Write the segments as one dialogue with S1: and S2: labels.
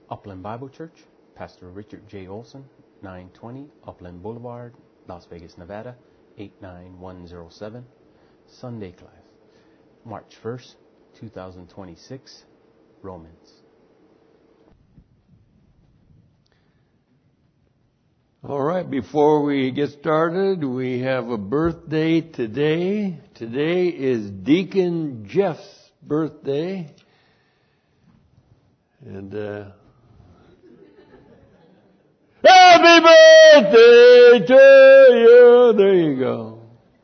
S1: Upland Bible Church, Pastor Richard J. Olson, 920 Upland Boulevard, Las Vegas, Nevada, 89107. Sunday class, March 1st, 2026, Romans.
S2: All right, before we get started, we have a birthday today. Today is Deacon Jeff's birthday. And happy birthday to you! There you go.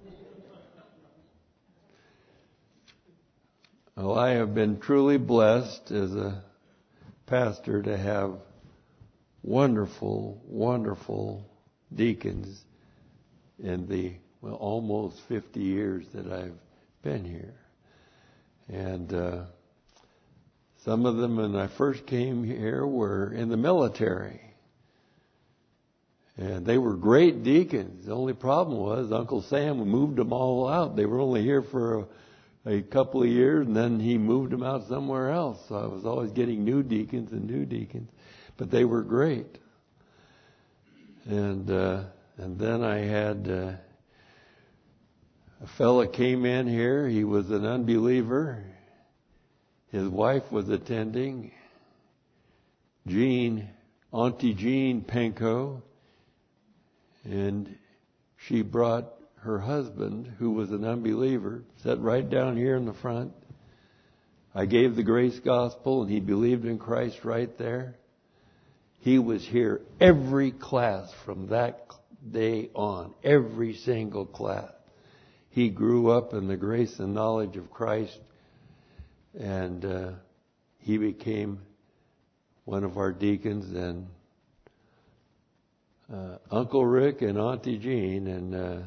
S2: Well, I have been truly blessed as a pastor to have wonderful, wonderful deacons in the almost 50 years that I've been here. And some of them, when I first came here, were in the military. And they were great deacons. The only problem was Uncle Sam moved them all out. They were only here for a couple of years, and then he moved them out somewhere else. So I was always getting new deacons. But they were great. And then I had a fella came in here. He was an unbeliever. His wife was attending. Auntie Jean Penko. And she brought her husband, who was an unbeliever, sat right down here in the front. I gave the grace gospel, and he believed in Christ right there. He was here every class from that day on, every single class. He grew up in the grace and knowledge of Christ, and he became one of our deacons, and Uncle Rick and Auntie Jean, and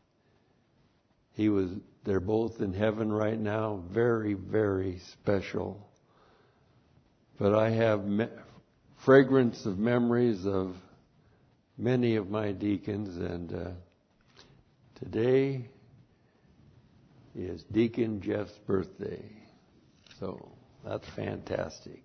S2: they're both in heaven right now. Very, very special. But I have fragrance of memories of many of my deacons, and today is Deacon Jeff's birthday. So that's fantastic.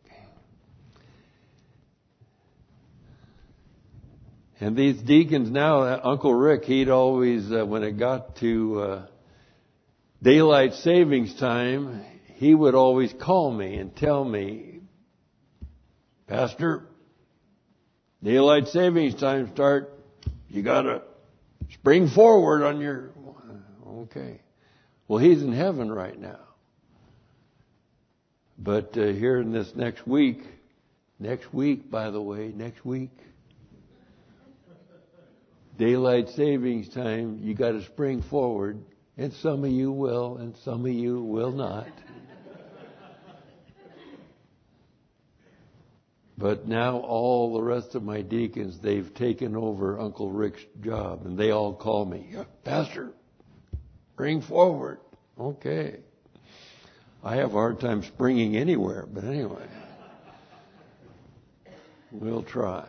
S2: And these deacons now, Uncle Rick, he'd always, when it got to daylight savings time, he would always call me and tell me, Pastor, daylight savings time start. You got to spring forward on your... Okay. Well, he's in heaven right now. But here in this next week, daylight savings time, you got to spring forward. And some of you will, and some of you will not. But now all the rest of my deacons, they've taken over Uncle Rick's job, and they all call me, Pastor, spring forward. Okay. I have a hard time springing anywhere, but anyway. We'll try.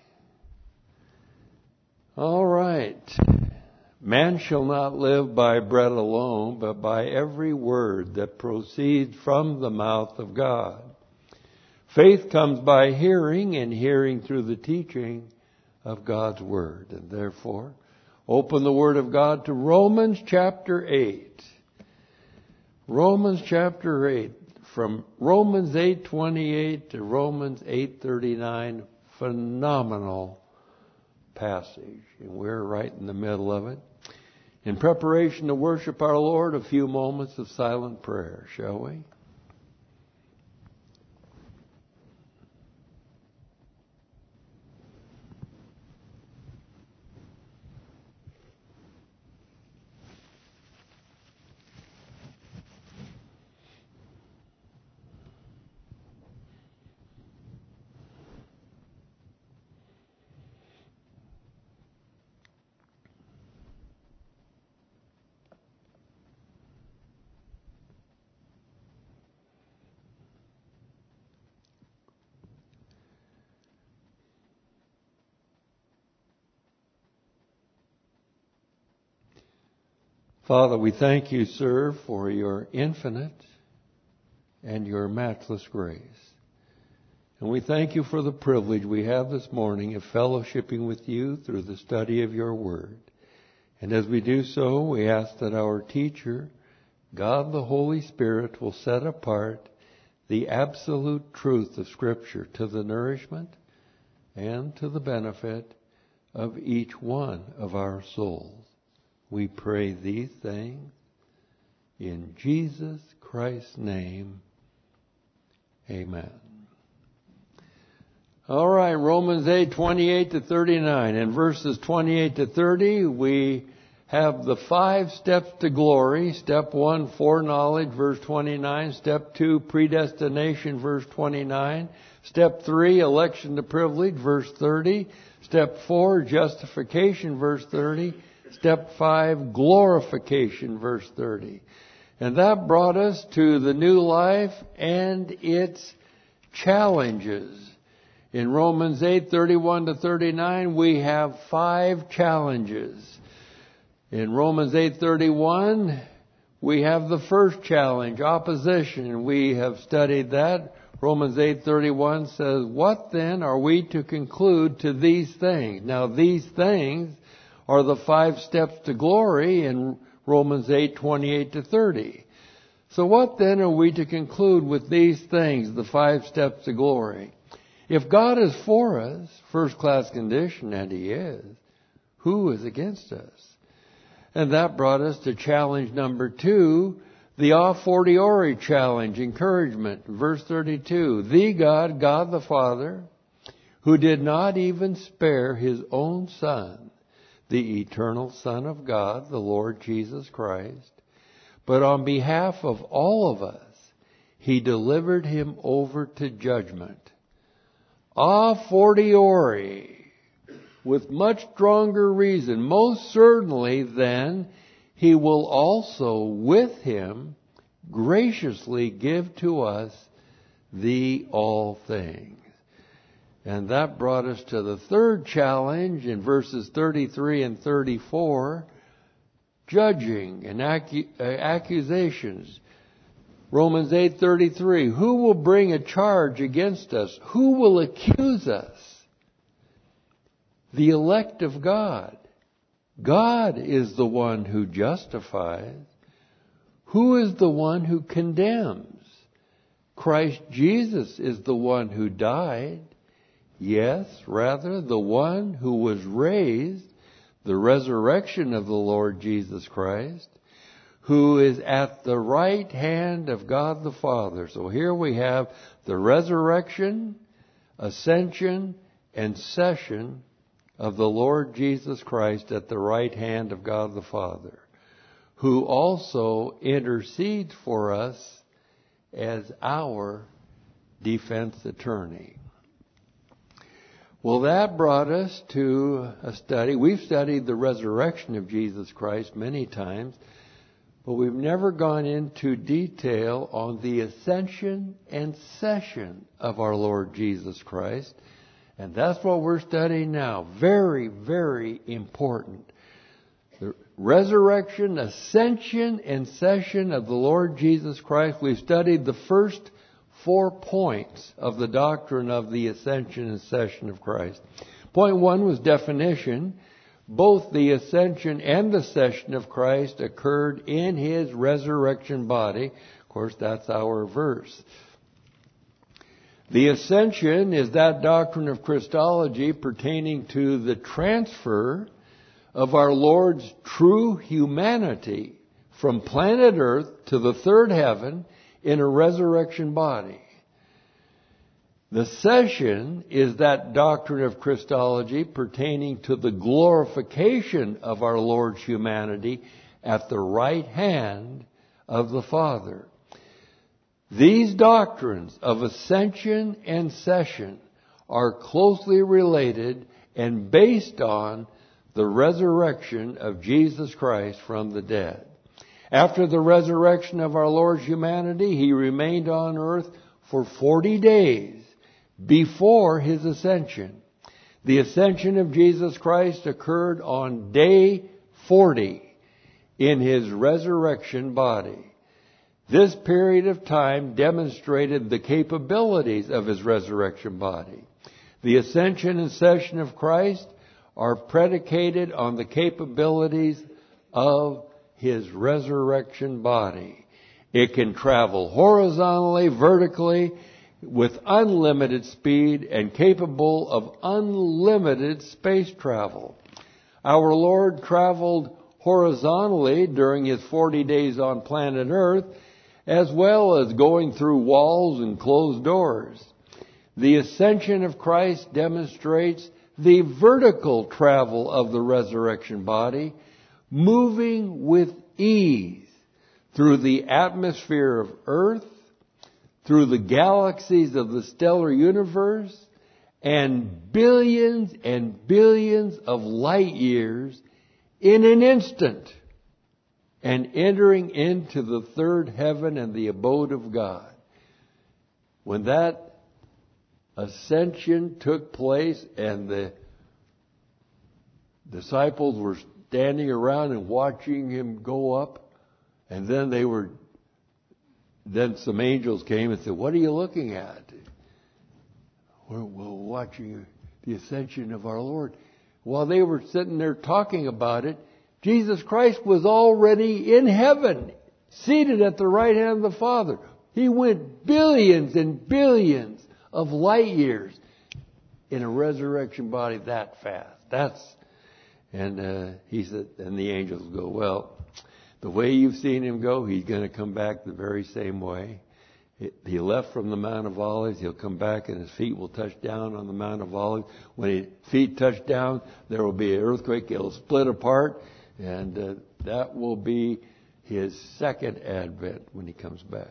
S2: All right. Man shall not live by bread alone, but by every word that proceeds from the mouth of God. Faith comes by hearing, and hearing through the teaching of God's Word. And therefore, open the Word of God to Romans chapter 8. Romans chapter 8. From Romans 8:28 to Romans 8:39. Phenomenal passage. And we're right in the middle of it. In preparation to worship our Lord, a few moments of silent prayer, shall we? Father, we thank you, sir, for your infinite and your matchless grace. And we thank you for the privilege we have this morning of fellowshipping with you through the study of your word. And as we do so, we ask that our teacher, God the Holy Spirit, will set apart the absolute truth of Scripture to the nourishment and to the benefit of each one of our souls. We pray these things in Jesus Christ's name. Amen. All right, Romans 8:28 to 39. In verses 28 to 30, we have the 5 steps to glory. Step 1, foreknowledge, verse 29. Step 2, predestination, verse 29. Step 3, election to privilege, verse 30. Step 4, justification, verse 30. Step 5, glorification, verse 30. And that brought us to the new life and its challenges. In Romans 8:31 to 39, we have 5 challenges. In Romans 8:31, we have the first challenge, opposition. We have studied that. Romans 8:31 says, "What then are we to conclude to these things?" Now, these things are the 5 steps to glory in Romans 8:28 to 30. So what then are we to conclude with these things, the 5 steps to glory? If God is for us, first-class condition, and He is, who is against us? And that brought us to challenge number 2, the a fortiori challenge, encouragement. Verse 32, "The God, God the Father, who did not even spare His own Son, the eternal Son of God, the Lord Jesus Christ, but on behalf of all of us, He delivered Him over to judgment. A fortiori, with much stronger reason, most certainly then He will also with Him graciously give to us the all things." And that brought us to the third challenge in verses 33 and 34, judging and accusations. Romans 8:33, "Who will bring a charge against us? Who will accuse us?" The elect of God. God is the one who justifies. Who is the one who condemns? Christ Jesus is the one who died. Yes, rather, the one who was raised, the resurrection of the Lord Jesus Christ, who is at the right hand of God the Father. So here we have the resurrection, ascension, and session of the Lord Jesus Christ at the right hand of God the Father, who also intercedes for us as our defense attorney. Well, that brought us to a study. We've studied the resurrection of Jesus Christ many times, but we've never gone into detail on the ascension and session of our Lord Jesus Christ. And that's what we're studying now. Very, very important. The resurrection, ascension, and session of the Lord Jesus Christ. We've studied the first 4 points of the doctrine of the ascension and session of Christ. Point 1 was definition. Both the ascension and the session of Christ occurred in His resurrection body. Of course, that's our verse. The ascension is that doctrine of Christology pertaining to the transfer of our Lord's true humanity from planet Earth to the third heaven in a resurrection body. The session is that doctrine of Christology pertaining to the glorification of our Lord's humanity at the right hand of the Father. These doctrines of ascension and session are closely related and based on the resurrection of Jesus Christ from the dead. After the resurrection of our Lord's humanity, He remained on earth for 40 days before His ascension. The ascension of Jesus Christ occurred on day 40 in His resurrection body. This period of time demonstrated the capabilities of His resurrection body. The ascension and session of Christ are predicated on the capabilities of His resurrection body. It can travel horizontally, vertically, with unlimited speed and capable of unlimited space travel. Our Lord traveled horizontally during His 40 days on planet Earth, as well as going through walls and closed doors. The ascension of Christ demonstrates the vertical travel of the resurrection body, moving with ease through the atmosphere of Earth, through the galaxies of the stellar universe, and billions of light years in an instant, and entering into the third heaven and the abode of God. When that ascension took place and the disciples were standing around and watching Him go up, and then some angels came and said, "What are you looking at?" We're watching the ascension of our Lord. While they were sitting there talking about it, Jesus Christ was already in heaven, seated at the right hand of the Father. He went billions and billions of light years in a resurrection body that fast. He said, and the angels go, "Well, the way you've seen Him go, He's going to come back the very same way. He left from the Mount of Olives. He'll come back and His feet will touch down on the Mount of Olives. When His feet touch down, there will be an earthquake. It'll split apart. And that will be His second advent when He comes back."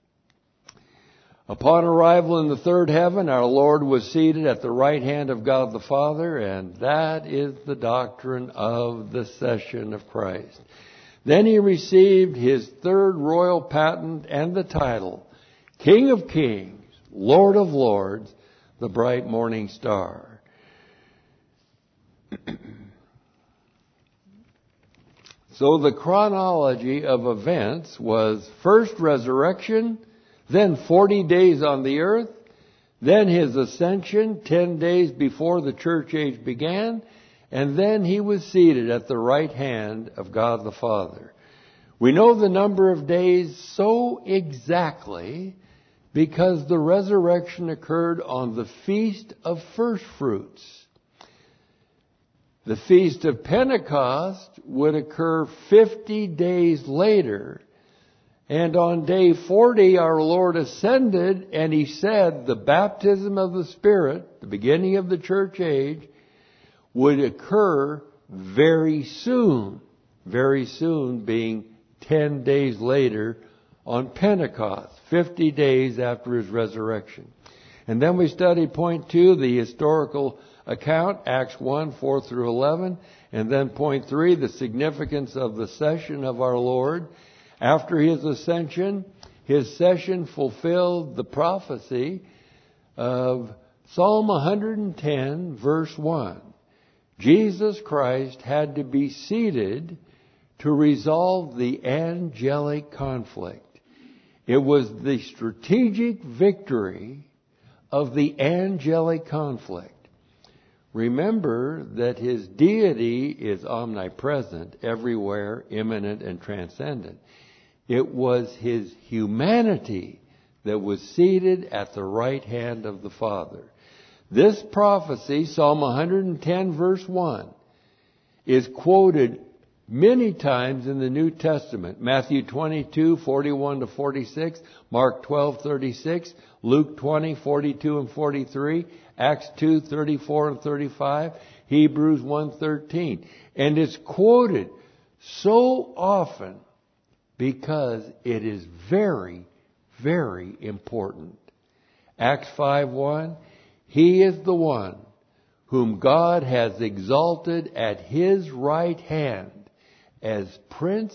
S2: Upon arrival in the third heaven, our Lord was seated at the right hand of God the Father, and that is the doctrine of the session of Christ. Then He received His third royal patent and the title, King of Kings, Lord of Lords, the bright morning star. So the chronology of events was first resurrection, then 40 days on the earth, then His ascension 10 days before the church age began, and then He was seated at the right hand of God the Father. We know the number of days so exactly because the resurrection occurred on the Feast of First Fruits. The Feast of Pentecost would occur 50 days later. And on day 40, our Lord ascended, and He said the baptism of the Spirit, the beginning of the church age, would occur very soon. Very soon being 10 days later on Pentecost, 50 days after His resurrection. And then we studied point 2, the historical account, Acts 1, 4 through 11. And then point 3, the significance of the session of our Lord. After His ascension, His session fulfilled the prophecy of Psalm 110, verse 1. Jesus Christ had to be seated to resolve the angelic conflict. It was the strategic victory of the angelic conflict. Remember that His deity is omnipresent, everywhere, immanent, and transcendent. It was His humanity that was seated at the right hand of the Father. This prophecy, Psalm 110 verse 1, is quoted many times in the New Testament. Matthew 22, 41 to 46, Mark 12, 36, Luke 20, 42 and 43, Acts 2, 34 and 35, Hebrews 1, 13. And it's quoted so often because it is very, very important. Acts 5:1, He is the one whom God has exalted at His right hand as Prince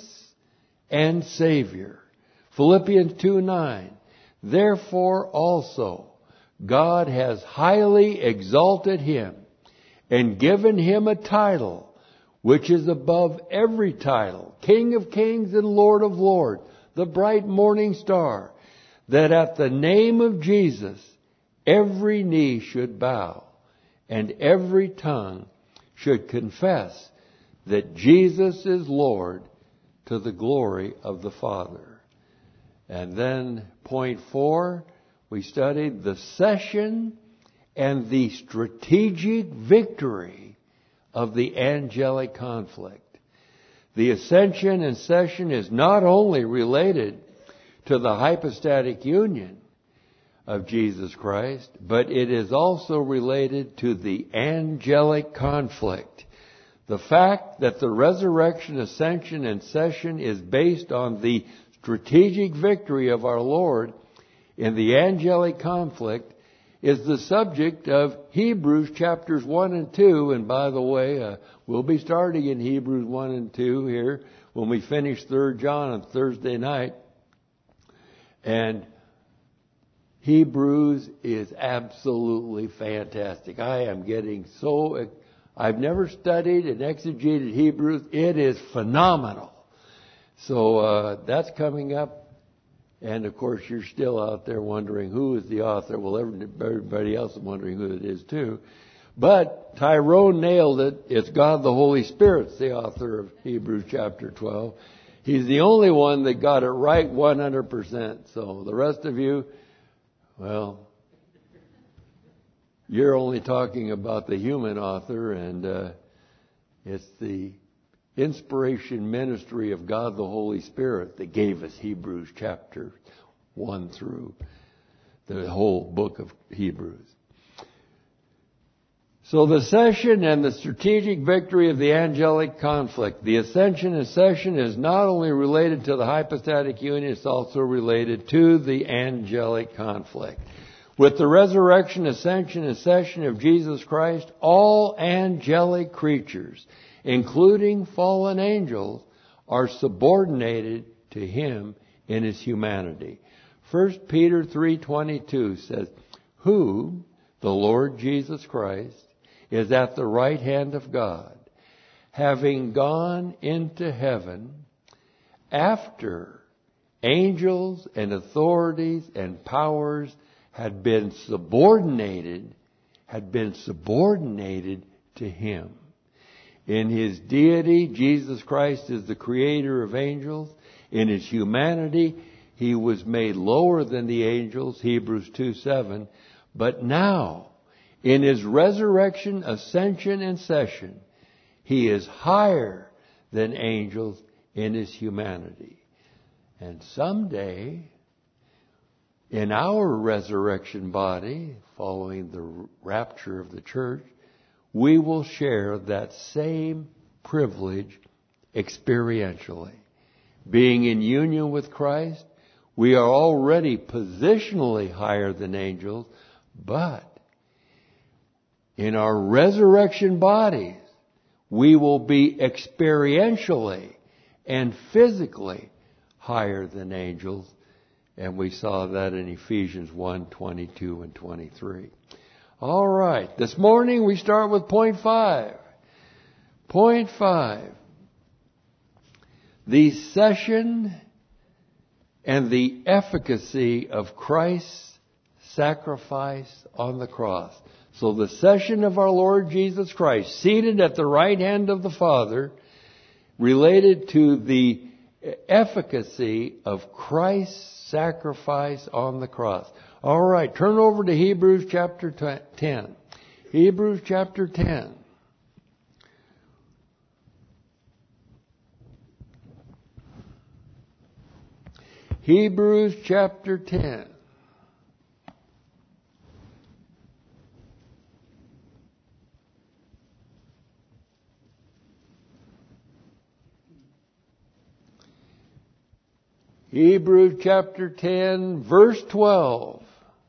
S2: and Savior. Philippians 2:9, therefore also God has highly exalted Him and given Him a title which is above every title, King of Kings and Lord of Lords, the bright morning star, that at the name of Jesus every knee should bow and every tongue should confess that Jesus is Lord, to the glory of the Father. And then point 4, we studied the session and the strategic victory of the angelic conflict. The ascension and session is not only related to the hypostatic union of Jesus Christ, but it is also related to the angelic conflict. The fact that the resurrection, ascension, and session is based on the strategic victory of our Lord in the angelic conflict is the subject of Hebrews chapters 1 and 2. And by the way, we'll be starting in Hebrews 1 and 2 here when we finish 3 John on Thursday night. And Hebrews is absolutely fantastic. I am getting so... I've never studied and exegeted Hebrews. It is phenomenal. So that's coming up. And of course, you're still out there wondering who is the author. Well, everybody else is wondering who it is too. But Tyrone nailed it. It's God the Holy Spirit's the author of Hebrews chapter 12. He's the only one that got it right 100%. So the rest of you, well, you're only talking about the human author, and it's the inspiration ministry of God the Holy Spirit that gave us Hebrews chapter 1 through the whole book of Hebrews. So the session and the strategic victory of the angelic conflict. The ascension and session is not only related to the hypostatic union, it's also related to the angelic conflict. With the resurrection, ascension, and session of Jesus Christ, all angelic creatures, including fallen angels, are subordinated to Him in His humanity. 1 Peter 3:22 says, who, the Lord Jesus Christ, is at the right hand of God, having gone into heaven after angels and authorities and powers had been subordinated to Him. In His deity, Jesus Christ is the creator of angels. In His humanity, He was made lower than the angels, Hebrews 2:7. But now, in His resurrection, ascension, and session, He is higher than angels in His humanity. And someday, in our resurrection body, following the rapture of the church, we will share that same privilege experientially. Being in union with Christ, we are already positionally higher than angels, but in our resurrection bodies, we will be experientially and physically higher than angels. And we saw that in Ephesians 1:22 and 23. All right. This morning we start with point 5. Point 5. The session and the efficacy of Christ's sacrifice on the cross. So the session of our Lord Jesus Christ, seated at the right hand of the Father, related to the efficacy of Christ's sacrifice on the cross. All right, turn over to Hebrews chapter 10. Hebrews chapter 10. Hebrews chapter 10. Hebrews chapter 10, verse 12.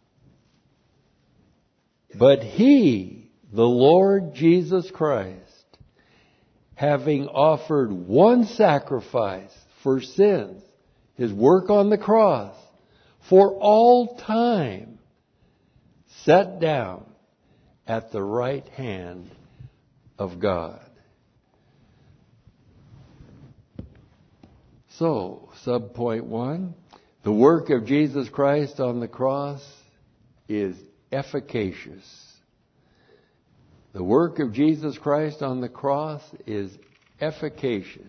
S2: But He, the Lord Jesus Christ, having offered one sacrifice for sins, His work on the cross, for all time, sat down at the right hand of God. So, subpoint 1, the work of Jesus Christ on the cross is efficacious. The work of Jesus Christ on the cross is efficacious.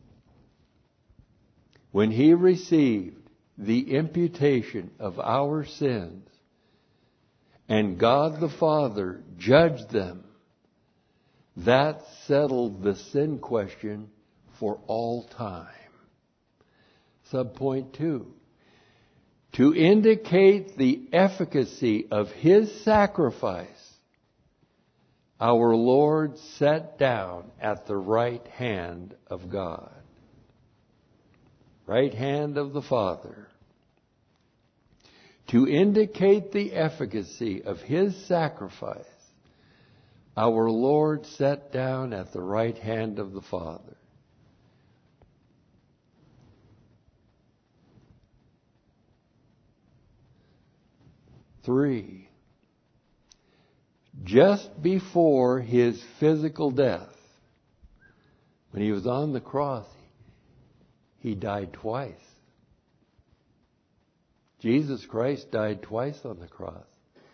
S2: When He received the imputation of our sins, and God the Father judged them, that settled the sin question for all time. Subpoint 2. To indicate the efficacy of His sacrifice, our Lord sat down at the right hand of God. Right hand of the Father. To indicate the efficacy of His sacrifice, our Lord sat down at the right hand of the Father. Three, just before His physical death, when He was on the cross, He died twice. Jesus Christ died twice on the cross.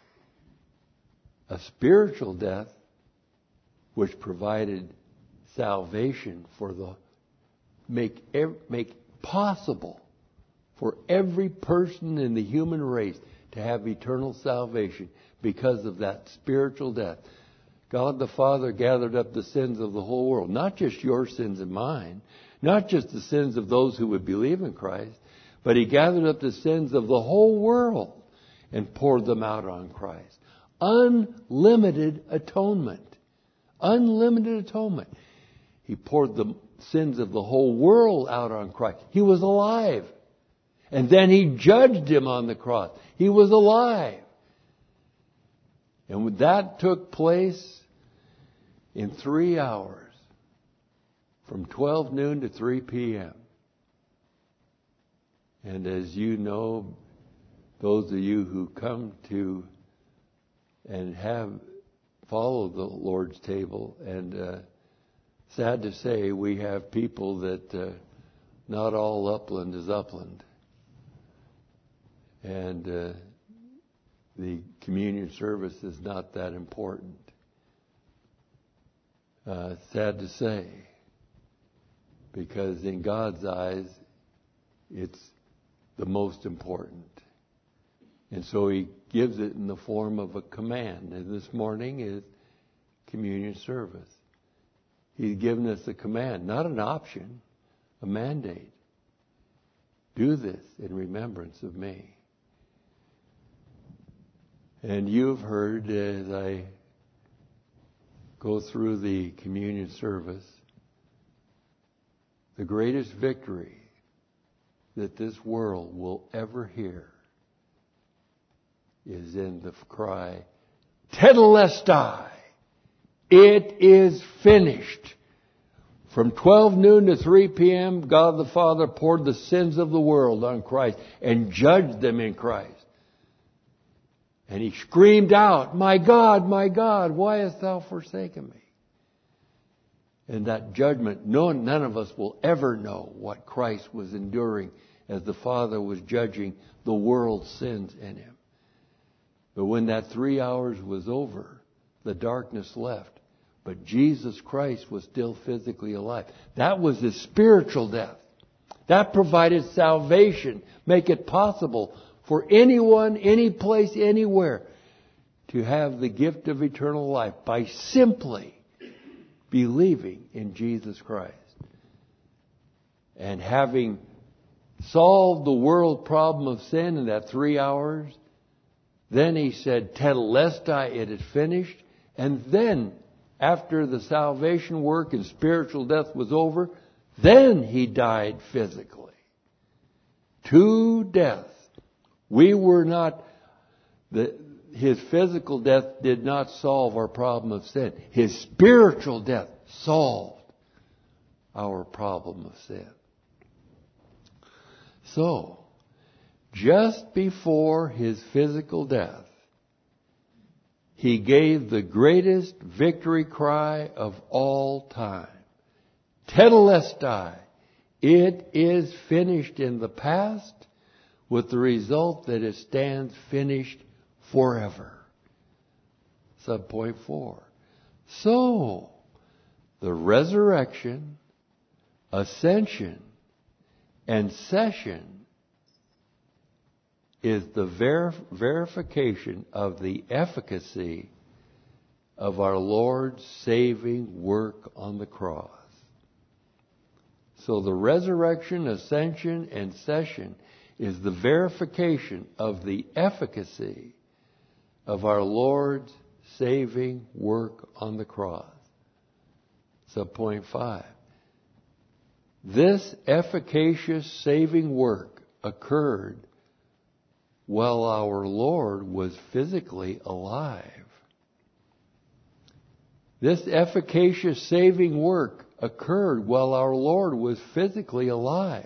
S2: A spiritual death, which provided salvation for make possible for every person in the human race to have eternal salvation because of that spiritual death. God the Father gathered up the sins of the whole world, not just your sins and mine, not just the sins of those who would believe in Christ, but He gathered up the sins of the whole world and poured them out on Christ. Unlimited atonement. Unlimited atonement. He poured the sins of the whole world out on Christ. He was alive. And then He judged him on the cross. He was alive. And that took place in 3 hours. From 12 noon to 3 p.m. And as you know, those of you who come to and have followed the Lord's table, and sad to say, we have people that not all upland is upland. And the communion service is not that important. Sad to say, because in God's eyes, it's the most important. And so He gives it in the form of a command. And this morning is communion service. He's given us a command, not an option, a mandate. Do this in remembrance of me. And you've heard, as I go through the communion service, the greatest victory that this world will ever hear is in the cry, Tetelestai! It is finished. From 12 noon to 3 p.m., God the Father poured the sins of the world on Christ and judged them in Christ. And He screamed out, my God, why hast thou forsaken me? And that judgment, none of us will ever know what Christ was enduring as the Father was judging the world's sins in Him. But when that 3 hours was over, the darkness left. But Jesus Christ was still physically alive. That was His spiritual death. That provided salvation, make it possible for anyone, any place, anywhere to have the gift of eternal life by simply believing in Jesus Christ. And having solved the world problem of sin in that 3 hours, then He said, Tetelestai, it is finished. And then, after the salvation work and spiritual death was over, then He died physically. To death. We were not, His physical death did not solve our problem of sin. His spiritual death solved our problem of sin. So, just before His physical death, He gave the greatest victory cry of all time. Tetelestai, It is finished in the past, with the result that it stands finished forever. Subpoint 4. So, the resurrection, ascension, and session is the verification of the efficacy of our Lord's saving work on the cross. So the resurrection, ascension, and session is the verification of the efficacy of our Lord's saving work on the cross. Subpoint 5. This efficacious saving work occurred while our Lord was physically alive. This efficacious saving work occurred while our Lord was physically alive.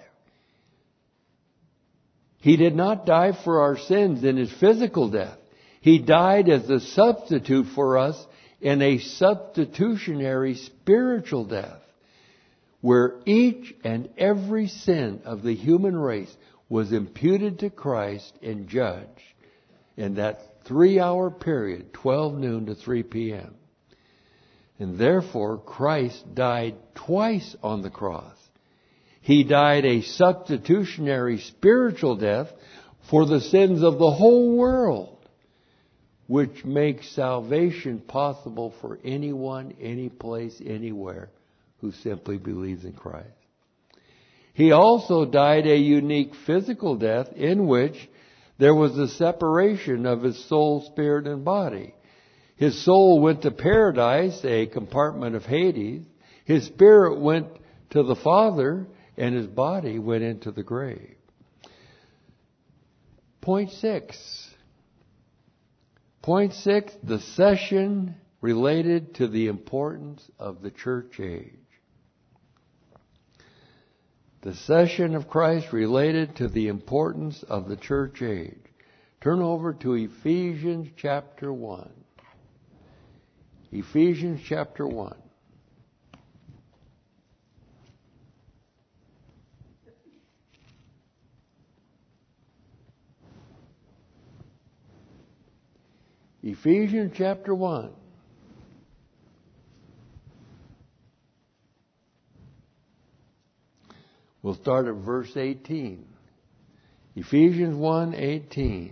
S2: He did not die for our sins in His physical death. He died as a substitute for us in a substitutionary spiritual death, where each and every sin of the human race was imputed to Christ and judged in that 3-hour period, 12 noon to 3 p.m. And therefore, Christ died twice on the cross. He died a substitutionary spiritual death for the sins of the whole world, which makes salvation possible for anyone, any place, anywhere who simply believes in Christ. He also died a unique physical death in which there was a separation of His soul, spirit, and body. His soul went to paradise, a compartment of Hades. His spirit went to the Father, and His body went into the grave. Point 6. Point 6, the session related to the importance of the church age. The session of Christ related to the importance of the church age. Turn over to Ephesians chapter 1. Ephesians chapter 1. Ephesians chapter 1. We'll start at verse 18. Ephesians 1:18.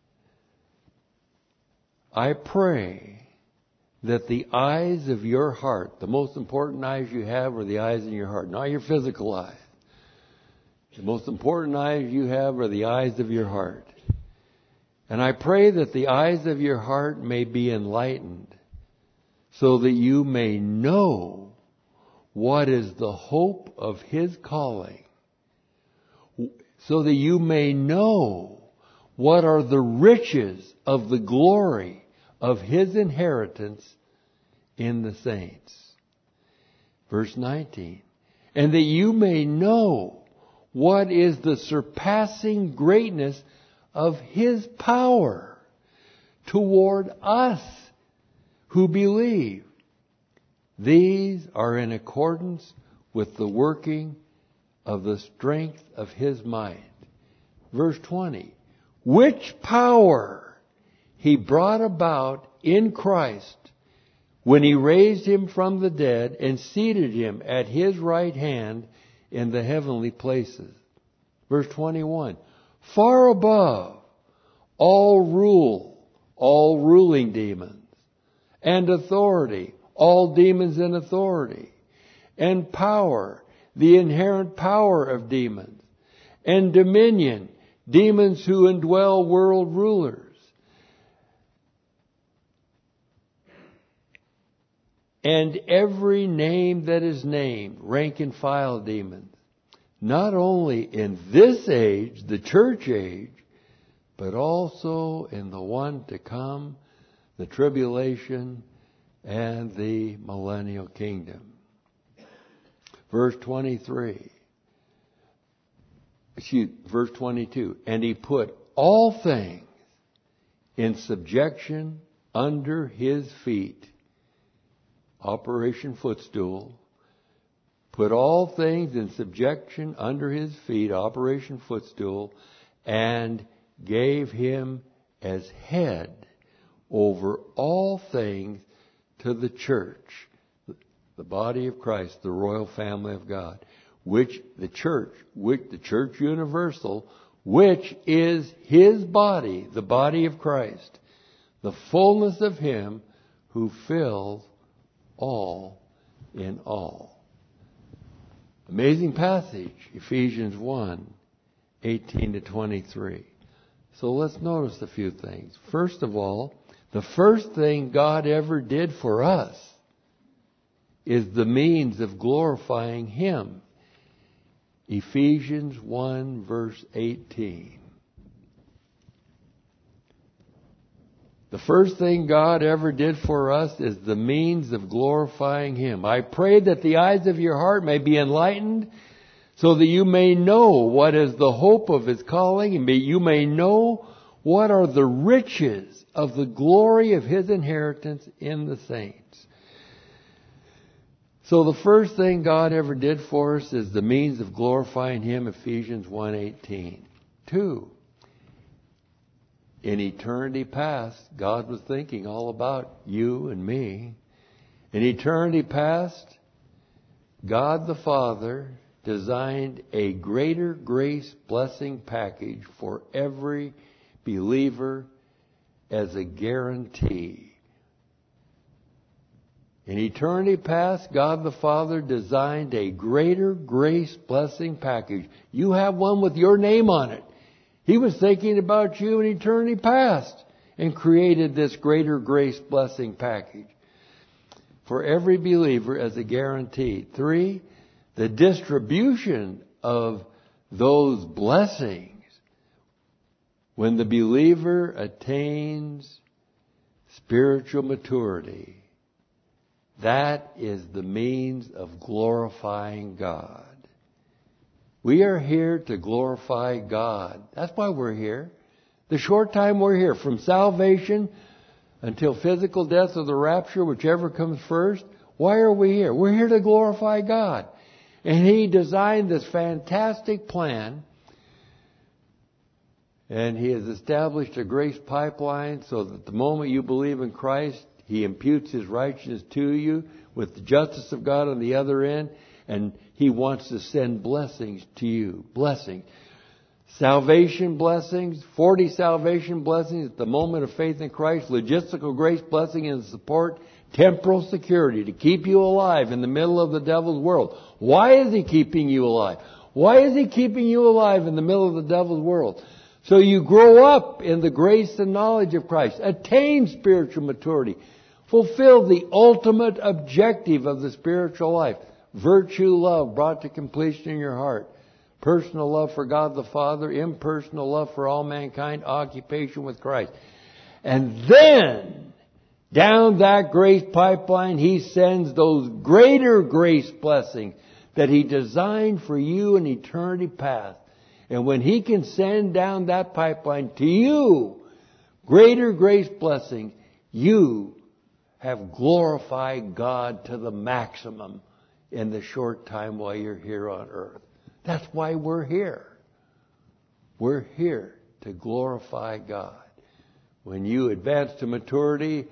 S2: I pray that the eyes of your heart, the most important eyes you have are the eyes in your heart, not your physical eyes. The most important eyes you have are the eyes of your heart. And I pray that the eyes of your heart may be enlightened, so that you may know what is the hope of His calling, so that you may know what are the riches of the glory of His inheritance in the saints. Verse 19. And that you may know what is the surpassing greatness of His power toward us who believe. These are in accordance with the working of the strength of His might. Verse 20. Which power He brought about in Christ when He raised Him from the dead and seated Him at His right hand in the heavenly places. Verse 21. Far above all rule, all ruling demons, and authority, all demons in authority, and power, the inherent power of demons, and dominion, demons who indwell world rulers, and every name that is named, rank and file demons, not only in this age, the church age, but also in the one to come, the tribulation and the millennial kingdom. Verse 22. And He put all things in subjection under His feet. Operation Footstool. put all things in subjection under his feet, Operation Footstool, and gave him as head over all things to the church, the body of Christ, the royal family of God, which the church universal, which is his body, the body of Christ, the fullness of him who fills all in all. Amazing passage, Ephesians 1:18-23. So let's notice a few things. First of all, the first thing God ever did for us is the means of glorifying him. Ephesians 1 verse 18. The first thing God ever did for us is the means of glorifying him. I pray that the eyes of your heart may be enlightened, so that you may know what is the hope of his calling, and you may know what are the riches of the glory of his inheritance in the saints. So the first thing God ever did for us is the means of glorifying him, Ephesians 1:18. 2. In eternity past, God was thinking all about you and me. In eternity past, God the Father designed a greater grace blessing package for every believer as a guarantee. In eternity past, God the Father designed a greater grace blessing package. You have one with your name on it. He was thinking about you in eternity past and created this greater grace blessing package for every believer as a guarantee. 3, the distribution of those blessings when the believer attains spiritual maturity. That is the means of glorifying God. We are here to glorify God. That's why we're here. The short time we're here, from salvation until physical death or the rapture, whichever comes first, why are we here? We're here to glorify God. And he designed this fantastic plan, and he has established a grace pipeline so that the moment you believe in Christ, he imputes his righteousness to you with the justice of God on the other end, and he wants to send blessings to you. Blessings. Salvation blessings, 40 salvation blessings at the moment of faith in Christ, logistical grace blessing and support, temporal security to keep you alive in the middle of the devil's world. Why is he keeping you alive? Why is he keeping you alive in the middle of the devil's world? So you grow up in the grace and knowledge of Christ, attain spiritual maturity, fulfill the ultimate objective of the spiritual life. Virtue, love brought to completion in your heart. Personal love for God the Father, impersonal love for all mankind, occupation with Christ. And then, down that grace pipeline, he sends those greater grace blessings that he designed for you in eternity past. And when he can send down that pipeline to you, greater grace blessings, you have glorified God to the maximum in the short time while you're here on earth. That's why we're here. We're here to glorify God. When you advance to maturity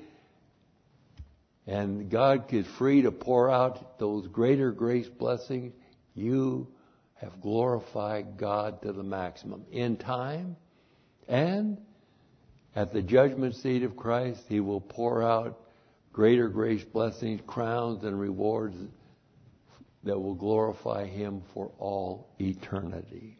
S2: and God is free to pour out those greater grace blessings, you have glorified God to the maximum. In time and at the judgment seat of Christ, he will pour out greater grace blessings, crowns, and rewards that will glorify him for all eternity.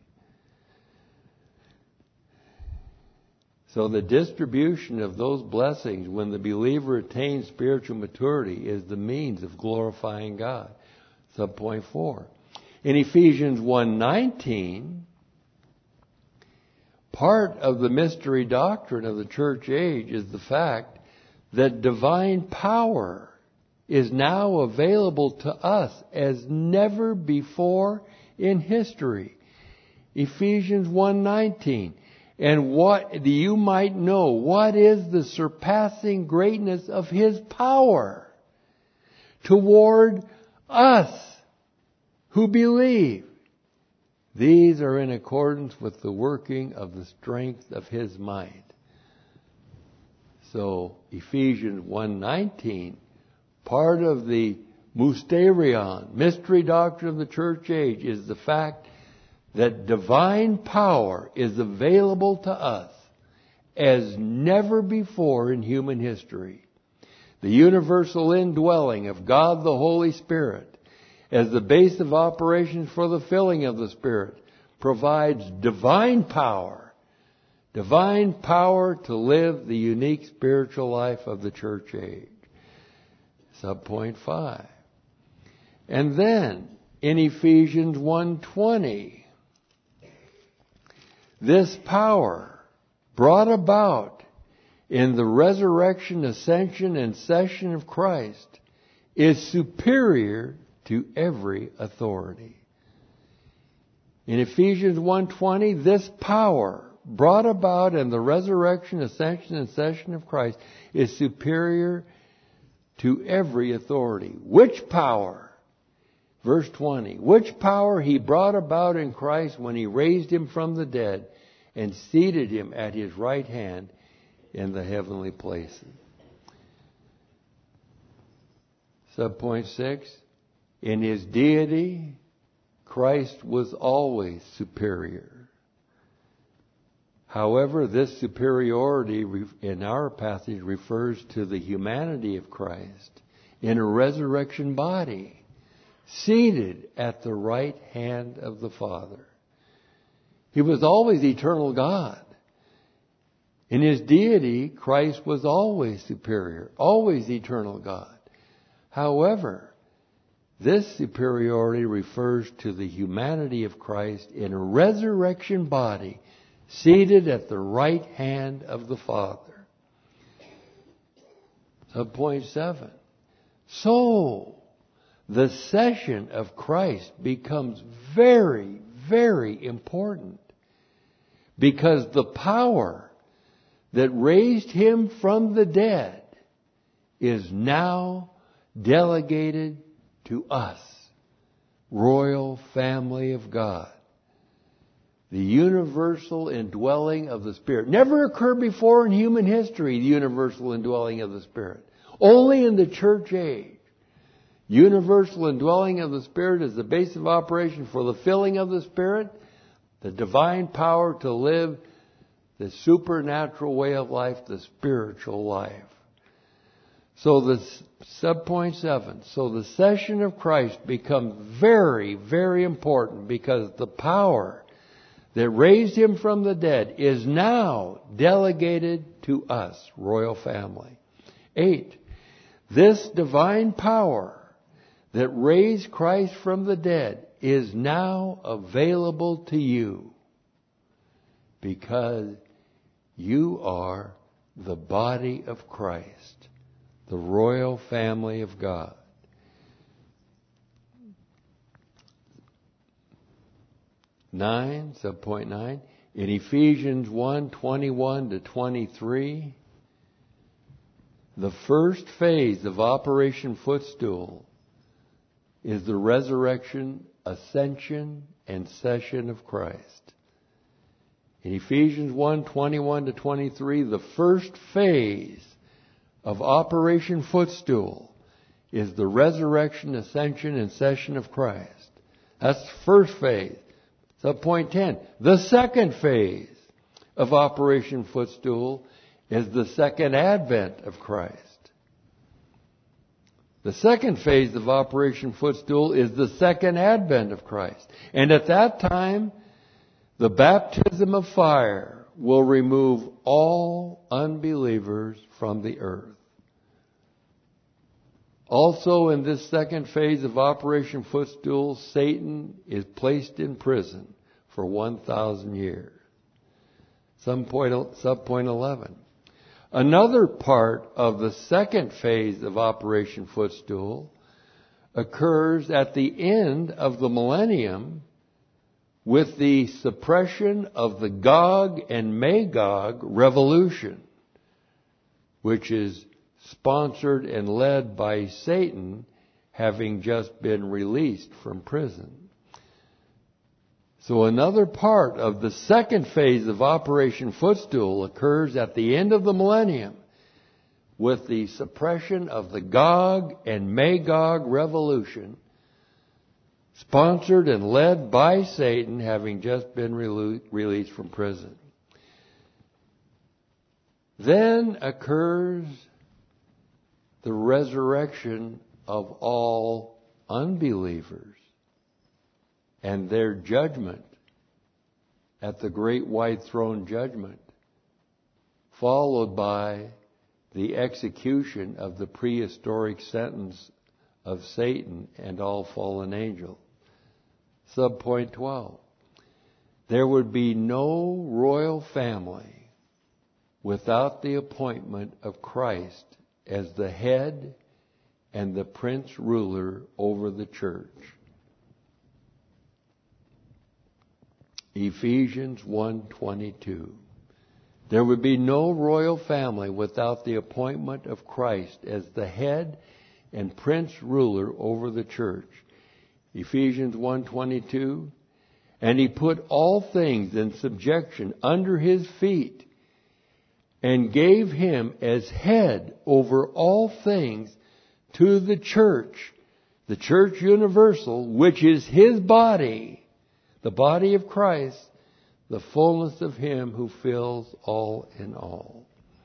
S2: So the distribution of those blessings when the believer attains spiritual maturity is the means of glorifying God. Subpoint 4. In Ephesians 1:19, part of the mystery doctrine of the church age is the fact that divine power is now available to us as never before in history. Ephesians 1:19. And what you might know, what is the surpassing greatness of his power toward us who believe. These are in accordance with the working of the strength of His might. So Ephesians 1:19, part of the mysterion, mystery doctrine of the church age, is the fact that divine power is available to us as never before in human history. The universal indwelling of God the Holy Spirit as the base of operations for the filling of the Spirit provides divine power to live the unique spiritual life of the church age. Subpoint 5. And then in Ephesians 1:20, this power brought about in the resurrection, ascension, and session of Christ is superior to every authority. In Ephesians 1:20, this power brought about in the resurrection, ascension, and session of Christ is superior to every authority. Which power? Verse 20. Which power He brought about in Christ when He raised Him from the dead and seated Him at His right hand in the heavenly places. Subpoint 6. In His deity, Christ was always superior. However, this superiority in our passage refers to the humanity of Christ in a resurrection body, seated at the right hand of the Father. He was always eternal God. In His deity, Christ was always superior, always eternal God. However, this superiority refers to the humanity of Christ in a resurrection body, seated at the right hand of the Father. Subpoint 7. So, the session of Christ becomes very, very important, because the power that raised Him from the dead is now delegated to us, royal family of God. The universal indwelling of the Spirit. Never occurred before in human history, the universal indwelling of the Spirit. Only in the church age. Universal indwelling of the Spirit is the base of operation for the filling of the Spirit, the divine power to live the supernatural way of life, the spiritual life. So the subpoint 7. So the session of Christ becomes very, very important, because the power that raised Him from the dead is now delegated to us, royal family. 8. This divine power that raised Christ from the dead is now available to you, because you are the body of Christ, the royal family of God. Subpoint 9. In Ephesians 1:21-23, the first phase of Operation Footstool is the resurrection, ascension, and session of Christ. In Ephesians 1:21-23, the first phase of Operation Footstool is the resurrection, ascension, and session of Christ. That's the first phase. Subpoint 10. The second phase of Operation Footstool is the second advent of Christ. The second phase of Operation Footstool is the second advent of Christ. And at that time, the baptism of fire will remove all unbelievers from the earth. Also, in this second phase of Operation Footstool, Satan is placed in prison for 1,000 years. Subpoint 11. Another part of the second phase of Operation Footstool occurs at the end of the millennium with the suppression of the Gog and Magog revolution, which is sponsored and led by Satan, having just been released from prison. So another part of the second phase of Operation Footstool occurs at the end of the millennium with the suppression of the Gog and Magog revolution, sponsored and led by Satan, having just been released from prison. Then occurs the resurrection of all unbelievers and their judgment at the great white throne judgment, followed by the execution of the prehistoric sentence of Satan and all fallen angels. Subpoint 12. There would be no royal family without the appointment of Christ as the head and the prince ruler over the church. Ephesians 1:22. There would be no royal family without the appointment of Christ as the head and prince ruler over the church. Ephesians 1:22. And he put all things in subjection under his feet and gave him as head over all things to the church universal, which is his body, the body of Christ, the fullness of him who fills all in all.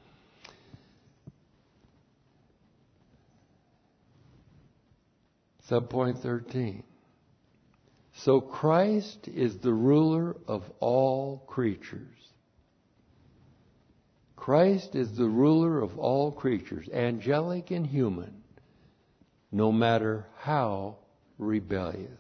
S2: Subpoint 13. So Christ is the ruler of all creatures. Christ is the ruler of all creatures, angelic and human, no matter how rebellious.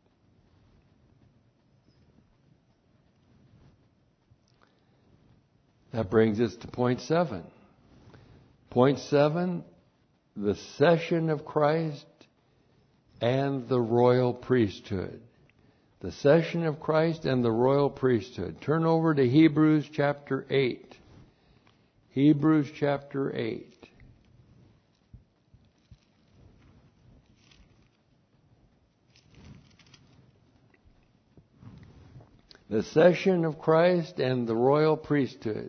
S2: That brings us to point 7. Point 7, the session of Christ and the royal priesthood. The session of Christ and the royal priesthood. Turn over to Hebrews chapter 8. Hebrews chapter 8. The session of Christ and the royal priesthood.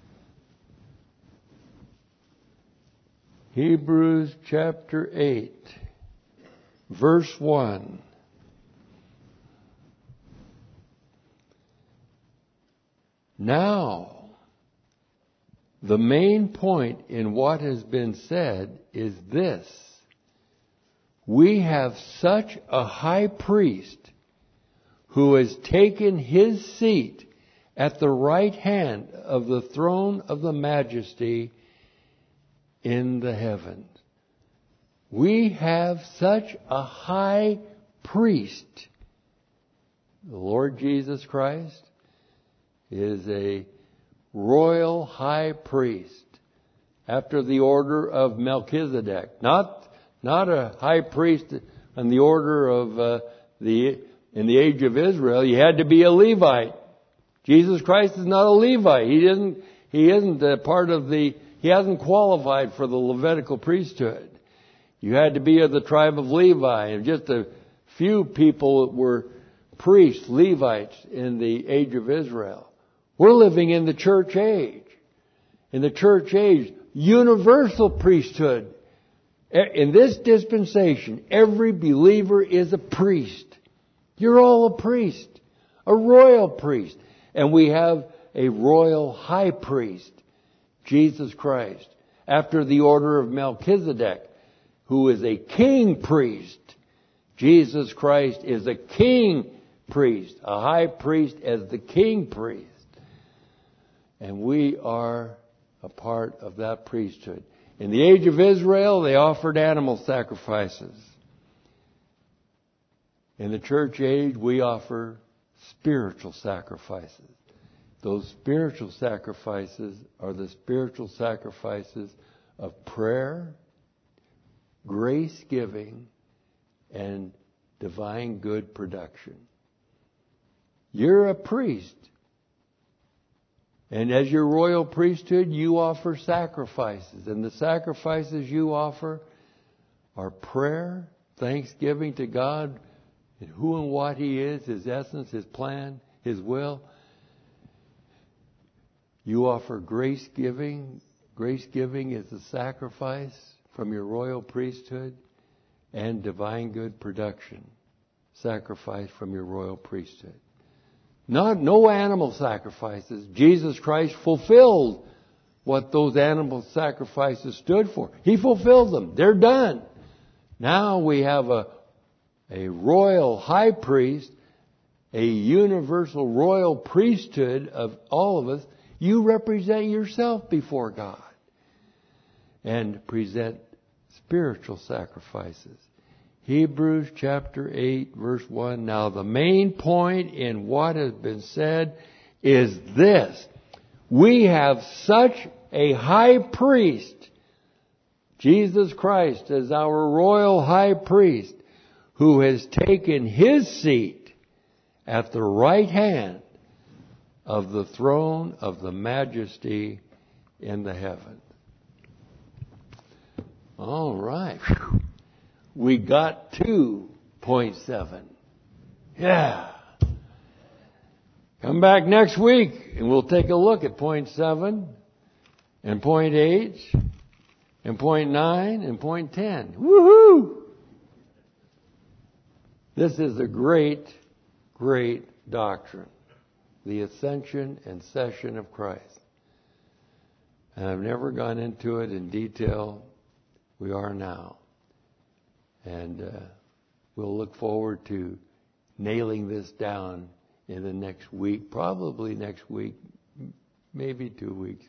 S2: Hebrews chapter 8, verse 1. Now, the main point in what has been said is this. We have such a high priest who has taken his seat at the right hand of the throne of the majesty in the heavens. We have such a high priest. The Lord Jesus Christ is a royal high priest after the order of Melchizedek. Not a high priest in the order of in the age of Israel. You had to be a Levite. Jesus Christ is not a Levite. He hasn't qualified for the Levitical priesthood. You had to be of the tribe of Levi, and just a few people that were priests, Levites, in the age of Israel. We're living in the church age. In the church age, universal priesthood. In this dispensation, every believer is a priest. You're all a priest, a royal priest. And we have a royal high priest, Jesus Christ, after the order of Melchizedek, who is a king priest. Jesus Christ is a king priest, a high priest as the king priest. And we are a part of that priesthood. In the age of Israel, they offered animal sacrifices. In the church age, we offer spiritual sacrifices. Those spiritual sacrifices are the spiritual sacrifices of prayer, grace giving, and divine good production. You're a priest. And as your royal priesthood, you offer sacrifices. And the sacrifices you offer are prayer, thanksgiving to God, and who and what He is, His essence, His plan, His will. You offer grace giving. Grace giving is a sacrifice from your royal priesthood, and divine good production. Sacrifice from your royal priesthood. No animal sacrifices. Jesus Christ fulfilled what those animal sacrifices stood for. He fulfilled them. They're done. Now we have a royal high priest, a universal royal priesthood of all of us. You represent yourself before God and present spiritual sacrifices. Hebrews chapter 8 verse 1. Now the main point in what has been said is this. We have such a high priest, Jesus Christ, as our royal high priest, who has taken His seat at the right hand of the throne of the majesty in the heavens. All right. We got to point 7. Yeah. Come back next week and we'll take a look at point 7 and point 8 and point 9 and point 10. Woohoo! This is a great, great doctrine. The ascension and session of Christ. And I've never gone into it in detail. We are now. And we'll look forward to nailing this down in the next week. Probably next week. Maybe 2 weeks.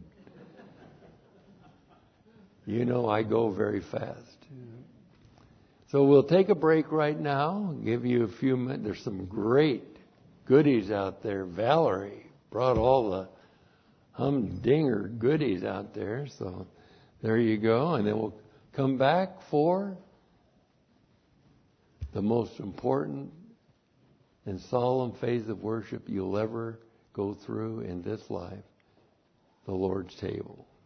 S2: You know I go very fast. So we'll take a break right now. Give you a few minutes. There's some great goodies out there. Valerie brought all the humdinger goodies out there. So there you go. And then we'll come back for the most important and solemn phase of worship you'll ever go through in this life, the Lord's table.